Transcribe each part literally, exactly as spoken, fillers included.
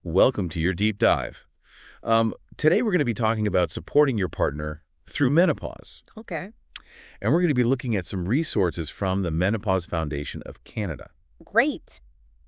Welcome to your deep dive. Um, today we're going to be talking about supporting your partner through menopause. Okay. And we're going to be looking at some resources from the Menopause Foundation of Canada. Great.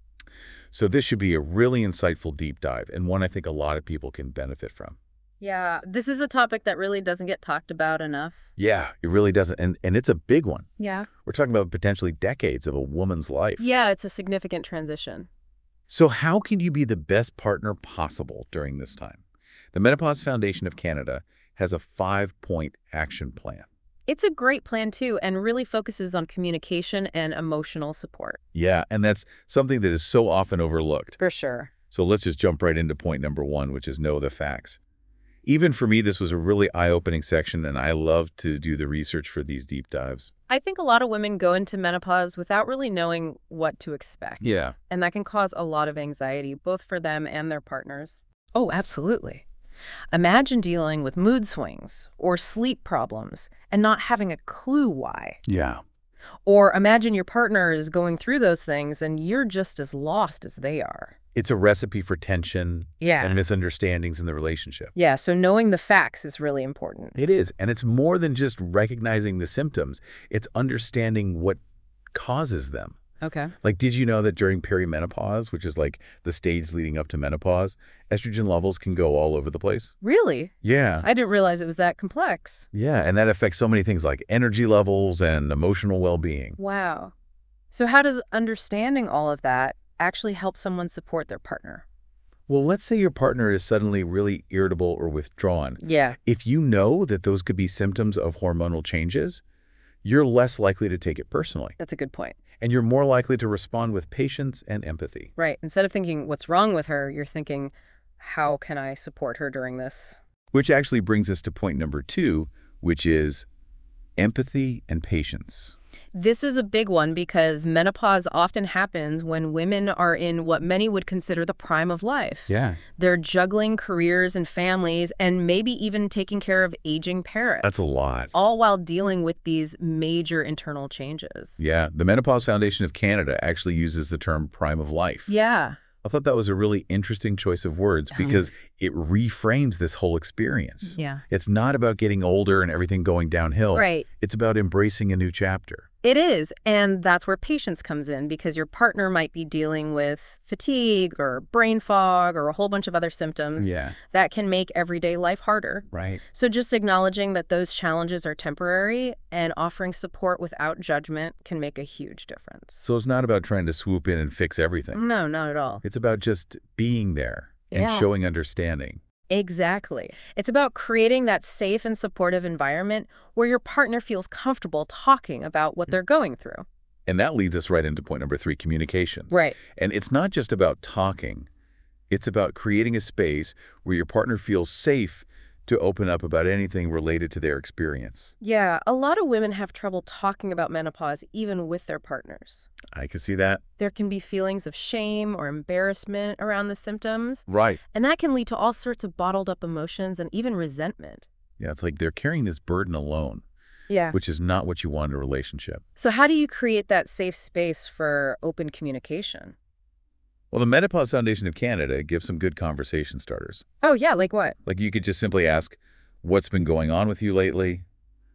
So this should be a really insightful deep dive and one I think a lot of people can benefit from. Yeah, this is a topic that really doesn't get talked about enough. Yeah, it really doesn't. And, and it's a big one. Yeah. We're talking about potentially decades of a woman's life. Yeah, it's a significant transition. So how can you be the best partner possible during this time? The Menopause Foundation of Canada has a five-point action plan. It's a great plan, too, and really focuses on communication and emotional support. Yeah, and that's something that is so often overlooked. For sure. So let's just jump right into point number one, which is know the facts. Even for me, this was a really eye-opening section, and I love to do the research for these deep dives. I think a lot of women go into menopause without really knowing what to expect. Yeah. And that can cause a lot of anxiety, both for them and their partners. Oh, absolutely. Imagine dealing with mood swings or sleep problems and not having a clue why. Yeah. Or imagine your partner is going through those things and you're just as lost as they are. It's a recipe for tension Yeah. and misunderstandings in the relationship. Yeah, so knowing the facts is really important. It is, and it's more than just recognizing the symptoms. It's understanding what causes them. Okay. Like, did you know that during perimenopause, which is like the stage leading up to menopause, estrogen levels can go all over the place? Really? Yeah. I didn't realize it was that complex. Yeah, and that affects so many things like energy levels and emotional well-being. Wow. So how does understanding all of that actually help someone support their partner? Well, let's say your partner is suddenly really irritable or withdrawn. Yeah. If you know that those could be symptoms of hormonal changes, you're less likely to take it personally. That's a good point. And you're more likely to respond with patience and empathy. Right. Instead of thinking, what's wrong with her, you're thinking, how can I support her during this? Which actually brings us to point number two, which is empathy and patience. This is a big one because menopause often happens when women are in what many would consider the prime of life. Yeah. They're juggling careers and families and maybe even taking care of aging parents. That's a lot. All while dealing with these major internal changes. Yeah. The Menopause Foundation of Canada actually uses the term prime of life. Yeah. I thought that was a really interesting choice of words because it reframes this whole experience. Yeah. It's not about getting older and everything going downhill. Right. It's about embracing a new chapter. It is, and that's where patience comes in because your partner might be dealing with fatigue or brain fog or a whole bunch of other symptoms Yeah. that can make everyday life harder. Right. So just acknowledging that those challenges are temporary and offering support without judgment can make a huge difference. So it's not about trying to swoop in and fix everything. No, not at all. It's about just being there and Yeah. showing understanding. Exactly. It's about creating that safe and supportive environment where your partner feels comfortable talking about what they're going through. And that leads us right into point number three, communication. Right. And it's not just about talking. It's about creating a space where your partner feels safe to open up about anything related to their experience. Yeah, a lot of women have trouble talking about menopause even with their partners. I can see that. There can be feelings of shame or embarrassment around the symptoms, Right. and that can lead to all sorts of bottled up emotions and even resentment. Yeah, it's like they're carrying this burden alone, Yeah. which is not what you want in a relationship. So how do you create that safe space for open communication? Well, the Menopause Foundation of Canada gives some good conversation starters. Oh, yeah, like what? Like you could just simply ask, what's been going on with you lately?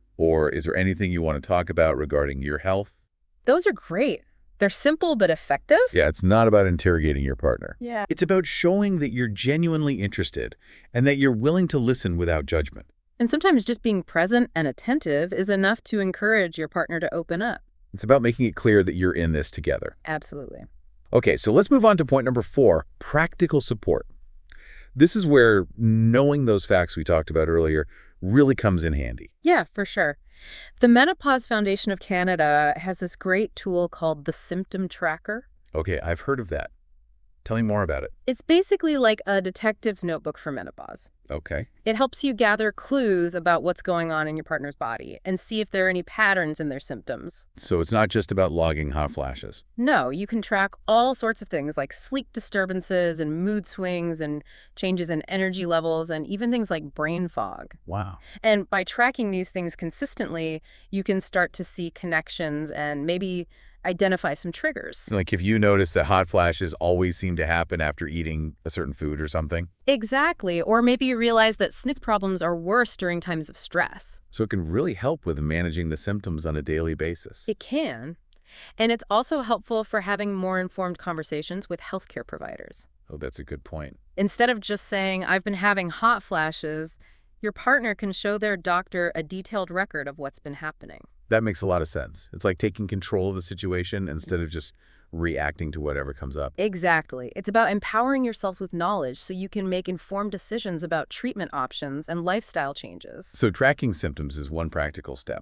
Or is there anything you want to talk about regarding your health? Those are great. They're simple but effective. Yeah, it's not about interrogating your partner. Yeah. It's about showing that you're genuinely interested and that you're willing to listen without judgment. And sometimes just being present and attentive is enough to encourage your partner to open up. It's about making it clear that you're in this together. Absolutely. Okay, so let's move on to point number four, practical support. This is where knowing those facts we talked about earlier really comes in handy. Yeah, for sure. The Menopause Foundation of Canada has this great tool called the Symptom Tracker. Okay, I've heard of that. Tell me more about it. It's basically like a detective's notebook for menopause. Okay. It helps you gather clues about what's going on in your partner's body and see if there are any patterns in their symptoms. So it's not just about logging hot flashes. No, you can track all sorts of things like sleep disturbances and mood swings and changes in energy levels and even things like brain fog. Wow. And by tracking these things consistently, you can start to see connections and maybe identify some triggers. Like if you notice that hot flashes always seem to happen after eating a certain food or something. Exactly. Or maybe you realize that S N F problems are worse during times of stress. So it can really help with managing the symptoms on a daily basis. It can. And it's also helpful for having more informed conversations with healthcare providers. Oh, that's a good point. Instead of just saying, I've been having hot flashes, your partner can show their doctor a detailed record of what's been happening. That makes a lot of sense. It's like taking control of the situation instead of just reacting to whatever comes up. Exactly. It's about empowering yourselves with knowledge so you can make informed decisions about treatment options and lifestyle changes. So tracking symptoms is one practical step.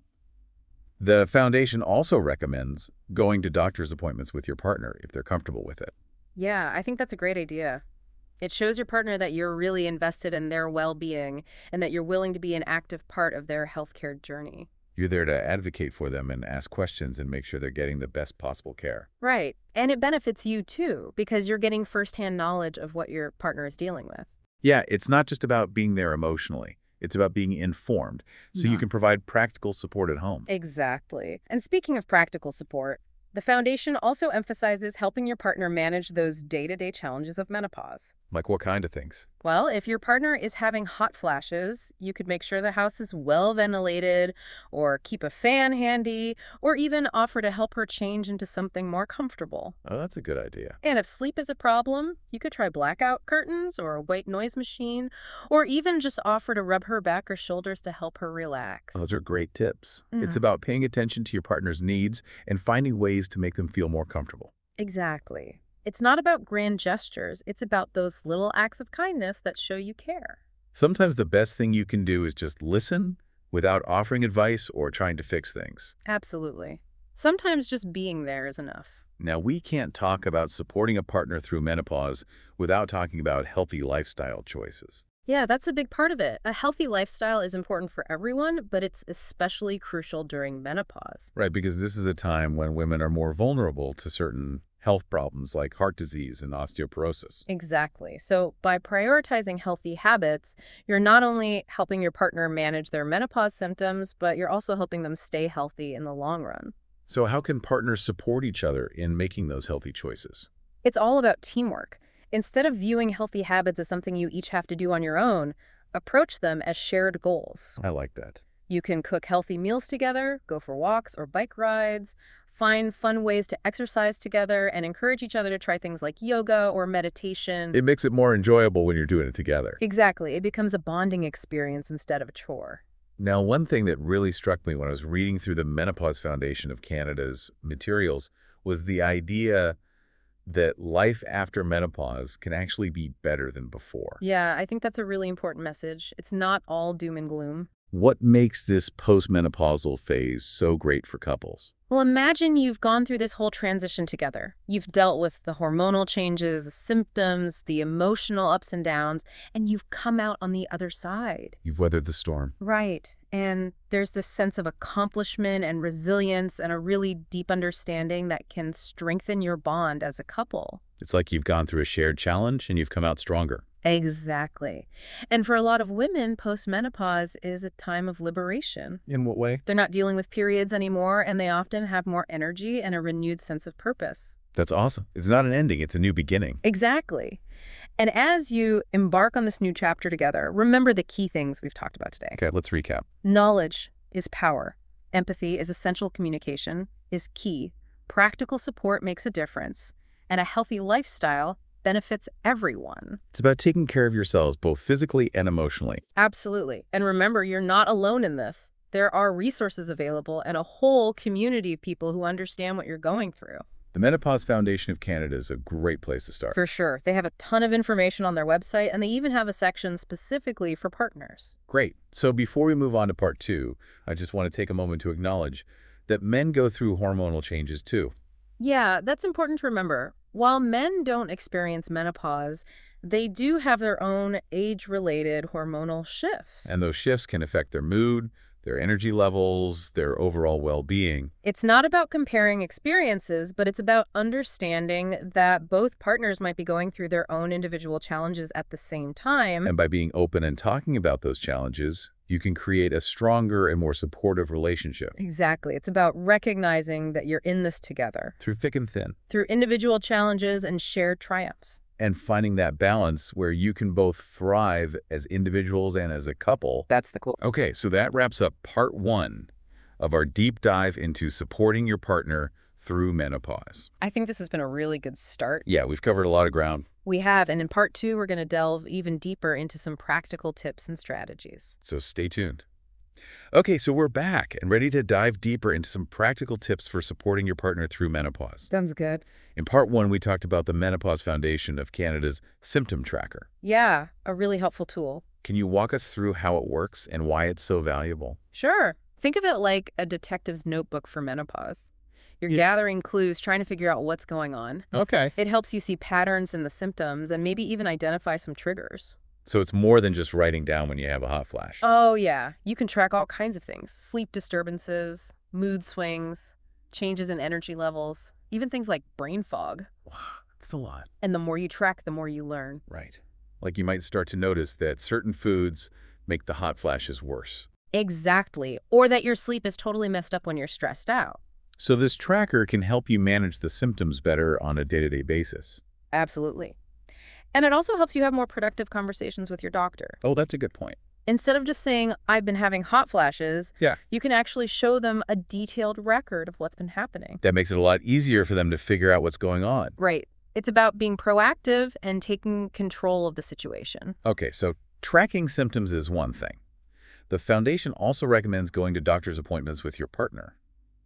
The foundation also recommends going to doctor's appointments with your partner if they're comfortable with it. Yeah, I think that's a great idea. It shows your partner that you're really invested in their well-being and that you're willing to be an active part of their healthcare journey. You're there to advocate for them and ask questions and make sure they're getting the best possible care. Right. And it benefits you too, because you're getting firsthand knowledge of what your partner is dealing with. Yeah, it's not just about being there emotionally. It's about being informed, so you Yeah. can provide practical support at home. Exactly. And speaking of practical support, the foundation also emphasizes helping your partner manage those day-to-day challenges of menopause. Like what kind of things? Well, if your partner is having hot flashes, you could make sure the house is well ventilated, or keep a fan handy, or even offer to help her change into something more comfortable. Oh, that's a good idea. And if sleep is a problem, you could try blackout curtains or a white noise machine, or even just offer to rub her back or shoulders to help her relax. Those are great tips. It's Mm. about paying attention to your partner's needs and finding ways to make them feel more comfortable. Exactly. It's not about grand gestures. It's about those little acts of kindness that show you care. Sometimes the best thing you can do is just listen without offering advice or trying to fix things. Absolutely. Sometimes just being there is enough. Now, we can't talk about supporting a partner through menopause without talking about healthy lifestyle choices. Yeah, that's a big part of it. A healthy lifestyle is important for everyone, but it's especially crucial during menopause. Right, because this is a time when women are more vulnerable to certain health problems like heart disease and osteoporosis. Exactly. So by prioritizing healthy habits, you're not only helping your partner manage their menopause symptoms, but you're also helping them stay healthy in the long run. So how can partners support each other in making those healthy choices? It's all about teamwork. Instead of viewing healthy habits as something you each have to do on your own, approach them as shared goals. I like that. You can cook healthy meals together, go for walks or bike rides, find fun ways to exercise together, and encourage each other to try things like yoga or meditation. It makes it more enjoyable when you're doing it together. Exactly. It becomes a bonding experience instead of a chore. Now, one thing that really struck me when I was reading through the Menopause Foundation of Canada's materials was the idea that life after menopause can actually be better than before. Yeah, I think that's a really important message. It's not all doom and gloom. What makes this postmenopausal phase so great for couples? Well, imagine you've gone through this whole transition together. You've dealt with the hormonal changes, the symptoms, the emotional ups and downs, and you've come out on the other side. You've weathered the storm. Right. And there's this sense of accomplishment and resilience and a really deep understanding that can strengthen your bond as a couple. It's like you've gone through a shared challenge and you've come out stronger. Exactly. And for a lot of women, postmenopause is a time of liberation. In what way? They're not dealing with periods anymore, and they often have more energy and a renewed sense of purpose. That's awesome. It's not an ending, it's a new beginning. Exactly. And as you embark on this new chapter together, remember the key things we've talked about today. Okay, let's recap. Knowledge is power. Empathy is essential. Communication is key. Practical support makes a difference. And a healthy lifestyle benefits everyone. It's about taking care of yourselves both physically and emotionally. Absolutely. And remember, you're not alone in this. There are resources available and a whole community of people who understand what you're going through. The Menopause Foundation of Canada is a great place to start. For sure. They have a ton of information on their website, and they even have a section specifically for partners. Great. So before we move on to part two, I just want to take a moment to acknowledge that men go through hormonal changes too. Yeah, that's important to remember. While men don't experience menopause, they do have their own age-related hormonal shifts. And those shifts can affect their mood, their energy levels, their overall well-being. It's not about comparing experiences, but it's about understanding that both partners might be going through their own individual challenges at the same time. And by being open and talking about those challenges, you can create a stronger and more supportive relationship. Exactly. It's about recognizing that you're in this together Through thick and thin. through individual challenges and shared triumphs. And finding that balance where you can both thrive as individuals and as a couple. That's the cool. Okay, so that wraps up part one of our deep dive into supporting your partner through menopause. I think this has been a really good start. Yeah, we've covered a lot of ground. We have, and in part two, we're going to delve even deeper into some practical tips and strategies. So stay tuned. Okay, so we're back and ready to dive deeper into some practical tips for supporting your partner through menopause. Sounds good. In part one, we talked about the Menopause Foundation of Canada's Symptom Tracker. Yeah, a really helpful tool. Can you walk us through how it works and why it's so valuable? Sure. Think of it like a detective's notebook for menopause. You're Yeah. gathering clues, trying to figure out what's going on. Okay. It helps you see patterns in the symptoms and maybe even identify some triggers. So it's more than just writing down when you have a hot flash. Oh, yeah. You can track all kinds of things. Sleep disturbances, mood swings, changes in energy levels, even things like brain fog. Wow, that's a lot. And the more you track, the more you learn. Right. Like you might start to notice that certain foods make the hot flashes worse. Exactly. Or that your sleep is totally messed up when you're stressed out. So this tracker can help you manage the symptoms better on a day-to-day basis. Absolutely. And it also helps you have more productive conversations with your doctor. Oh, that's a good point. Instead of just saying, I've been having hot flashes, Yeah. you can actually show them a detailed record of what's been happening. That makes it a lot easier for them to figure out what's going on. Right. It's about being proactive and taking control of the situation. Okay, so tracking symptoms is one thing. The foundation also recommends going to doctor's appointments with your partner.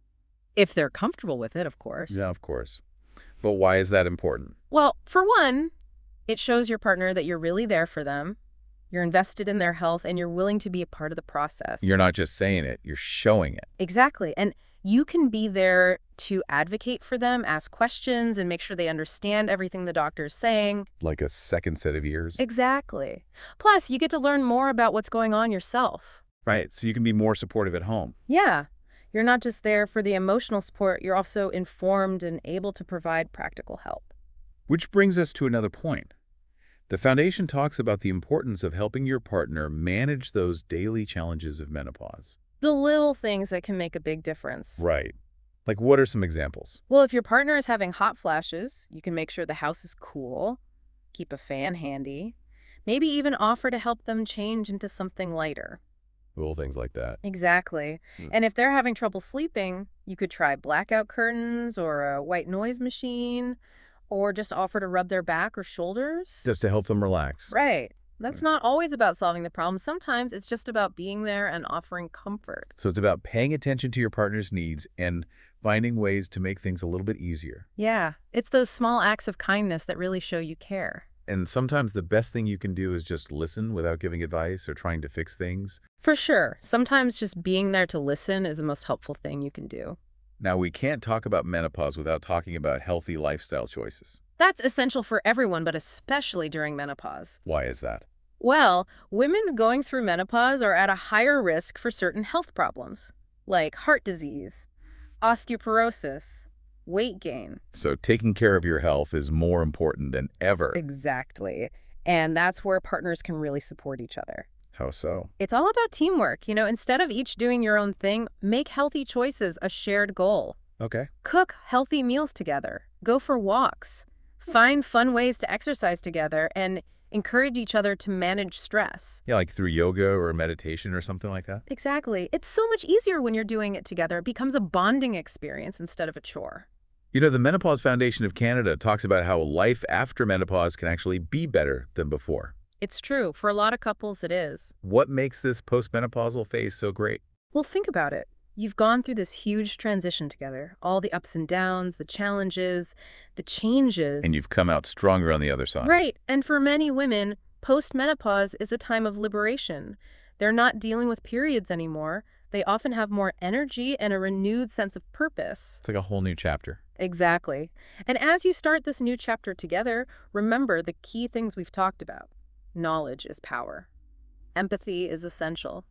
If they're comfortable with it, of course. Yeah, of course. But why is that important? Well, for one, it shows your partner that you're really there for them, you're invested in their health, and you're willing to be a part of the process. You're not just saying it, you're showing it. Exactly. And you can be there to advocate for them, ask questions, and make sure they understand everything the doctor is saying. Like a second set of ears. Exactly. Plus, you get to learn more about what's going on yourself. Right, so you can be more supportive at home. Yeah. You're not just there for the emotional support, you're also informed and able to provide practical help. Which brings us to another point. The foundation talks about the importance of helping your partner manage those daily challenges of menopause. The little things that can make a big difference. Right. Like what are some examples? Well, if your partner is having hot flashes, you can make sure the house is cool, keep a fan handy, maybe even offer to help them change into something lighter. Little things like that. Exactly. Hmm. And if they're having trouble sleeping, you could try blackout curtains or a white noise machine, or just offer to rub their back or shoulders. Just to help them relax. Right. That's Hmm. not always about solving the problem. Sometimes it's just about being there and offering comfort. So it's about paying attention to your partner's needs and finding ways to make things a little bit easier. Yeah. It's those small acts of kindness that really show you care. And sometimes the best thing you can do is just listen without giving advice or trying to fix things. For sure. Sometimes just being there to listen is the most helpful thing you can do. Now, we can't talk about menopause without talking about healthy lifestyle choices. That's essential for everyone, but especially during menopause. Why is that? Well, women going through menopause are at a higher risk for certain health problems, like heart disease, osteoporosis, weight gain. So taking care of your health is more important than ever. Exactly. And that's where partners can really support each other. How so? It's all about teamwork. You know, instead of each doing your own thing, make healthy choices a shared goal. Okay. Cook healthy meals together. Go for walks. Find fun ways to exercise together and encourage each other to manage stress. Yeah, like through yoga or meditation or something like that? Exactly. It's so much easier when you're doing it together. It becomes a bonding experience instead of a chore. You know, the Menopause Foundation of Canada talks about how life after menopause can actually be better than before. It's true. For a lot of couples, it is. What makes this postmenopausal phase so great? Well, think about it. You've gone through this huge transition together. All the ups and downs, the challenges, the changes. And you've come out stronger on the other side. Right. And for many women, postmenopause is a time of liberation. They're not dealing with periods anymore. They often have more energy and a renewed sense of purpose. It's like a whole new chapter. Exactly. And as you start this new chapter together, remember the key things we've talked about. Knowledge is power. Empathy is essential.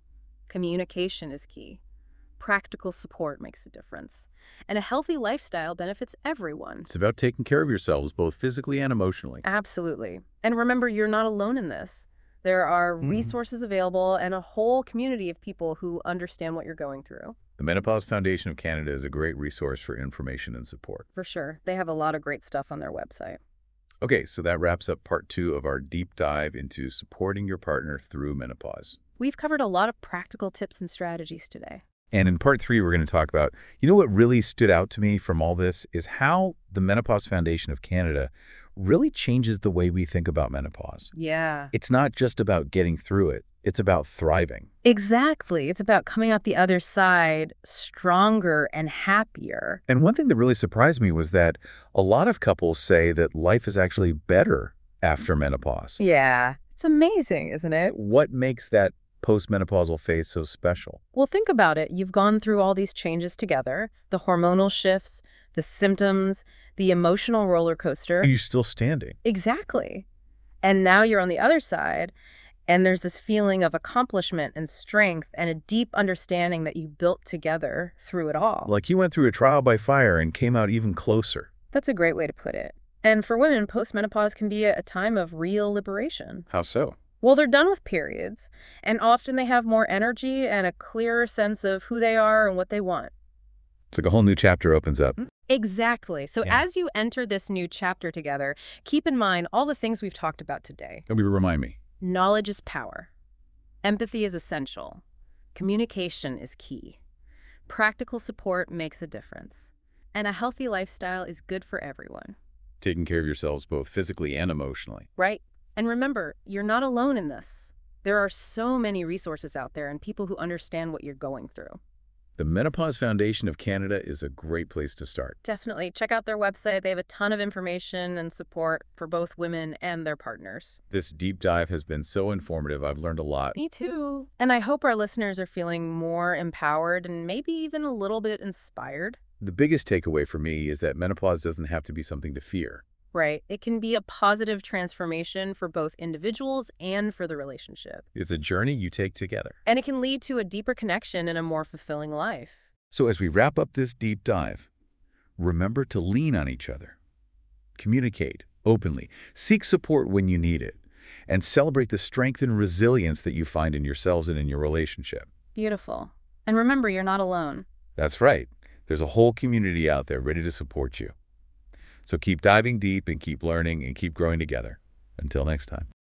Communication is key. Practical support makes a difference. And a healthy lifestyle benefits everyone. It's about taking care of yourselves, both physically and emotionally. Absolutely. And remember, you're not alone in this. There are Mhm. resources available and a whole community of people who understand what you're going through. The Menopause Foundation of Canada is a great resource for information and support. For sure. They have a lot of great stuff on their website. Okay, so that wraps up part two of our deep dive into supporting your partner through menopause. We've covered a lot of practical tips and strategies today. And in part three, we're going to talk about, you know, what really stood out to me from all this is how the Menopause Foundation of Canada really changes the way we think about menopause. Yeah. It's not just about getting through it. It's about thriving. Exactly. It's about coming out the other side stronger and happier. And one thing that really surprised me was that a lot of couples say that life is actually better after menopause. Yeah. It's amazing, isn't it? What makes that postmenopausal phase so special? Well, think about it. You've gone through all these changes together, the hormonal shifts, the symptoms, the emotional roller coaster. Are you still standing? Exactly. And now you're on the other side, and there's this feeling of accomplishment and strength and a deep understanding that you built together through it all. Like you went through a trial by fire and came out even closer. That's a great way to put it. And for women, postmenopause can be a a time of real liberation. How so? Well, they're done with periods, and often they have more energy and a clearer sense of who they are and what they want. It's like a whole new chapter opens up. Exactly. So Yeah. as you enter this new chapter together, keep in mind all the things we've talked about today. Maybe remind me. Knowledge is power. Empathy is essential. Communication is key. Practical support makes a difference. And a healthy lifestyle is good for everyone, Taking care of yourselves both physically and emotionally. right? And remember, you're not alone in this. There are so many resources out there and people who understand what you're going through. The Menopause Foundation of Canada is a great place to start. Definitely check out their website. They have a ton of information and support for both women and their partners. This deep dive has been so informative. I've learned a lot. Me too. And I hope our listeners are feeling more empowered and maybe even a little bit inspired. The biggest takeaway for me is that menopause doesn't have to be something to fear. Right. It can be a positive transformation for both individuals and for the relationship. It's a journey you take together. And it can lead to a deeper connection and a more fulfilling life. So as we wrap up this deep dive, remember to lean on each other. Communicate openly. Seek support when you need it. And celebrate the strength and resilience that you find in yourselves and in your relationship. Beautiful. And remember, you're not alone. That's right. There's a whole community out there ready to support you. So keep diving deep and keep learning and keep growing together. Until next time.